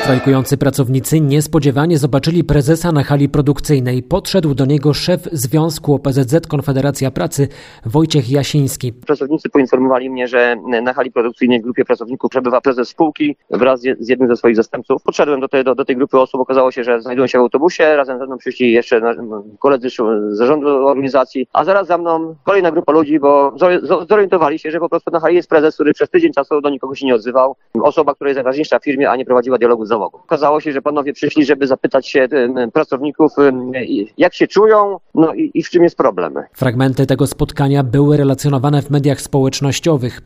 Strajkujący pracownicy niespodziewanie zobaczyli prezesa na hali produkcyjnej. Podszedł do niego szef Związku OPZZ Konfederacja Pracy Wojciech Jasiński. Pracownicy poinformowali mnie, że na hali produkcyjnej w grupie pracowników przebywa prezes spółki wraz z jednym ze swoich zastępców. Podszedłem do tej grupy osób, okazało się, że znajdują się w autobusie, razem ze mną przyszli jeszcze koledzy z zarządu organizacji, a zaraz za mną kolejna grupa ludzi, bo zorientowali się, że po prostu na hali jest prezes, który przez tydzień czasu do nikogo się nie odzywał. Osoba, która jest najważniejsza w firmie, a nie prowadziła dialogu z załogą. Okazało się, że panowie przyszli, żeby zapytać się pracowników, jak się czują, no i w czym jest problem. Fragmenty tego spotkania były relacjonowane w mediach społecznościowych.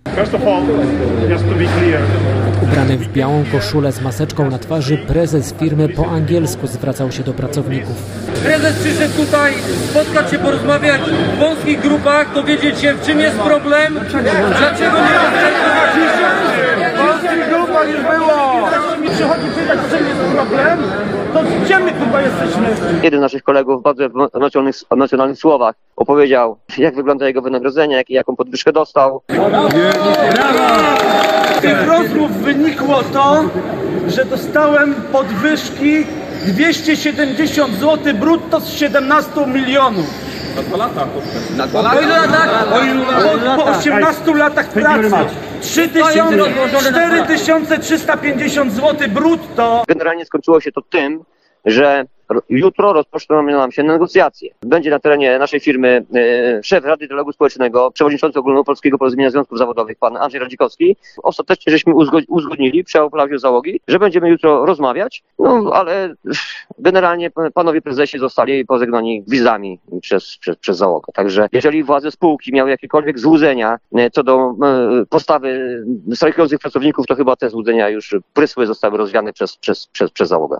Ubrany w białą koszulę z maseczką na twarzy, prezes firmy po angielsku zwracał się do pracowników. Prezes przyszedł tutaj spotkać się, porozmawiać w wąskich grupach, dowiedzieć się, w czym jest problem, dlaczego nie w wąskich grupach już było! Przychodzi pytać, w czym jest problem, to gdzie my kurwa jesteśmy? Jeden z naszych kolegów w bardzo emocjonalnych słowach opowiedział, jak wygląda jego wynagrodzenie, jaką podwyżkę dostał. Z tych rozmów wynikło to, że dostałem podwyżki 270 zł brutto z 17 milionów. Na 2 lata. Na 2 lata? Po 18 latach pracy. 4350 zł brutto. Generalnie skończyło się to tym, że jutro rozpoczną nam się negocjacje. Będzie na terenie naszej firmy szef Rady Dialogu Społecznego, przewodniczący Ogólnopolskiego Porozumienia Związków Zawodowych, pan Andrzej Radzikowski. Ostatecznie żeśmy uzgodnili przy aplazie załogi, że będziemy jutro rozmawiać, no ale generalnie panowie prezesi zostali pożegnani gwizdami przez załogę. Także jeżeli władze spółki miały jakiekolwiek złudzenia co do postawy strajkujących pracowników, to chyba te złudzenia już prysły, zostały rozwiane przez załogę.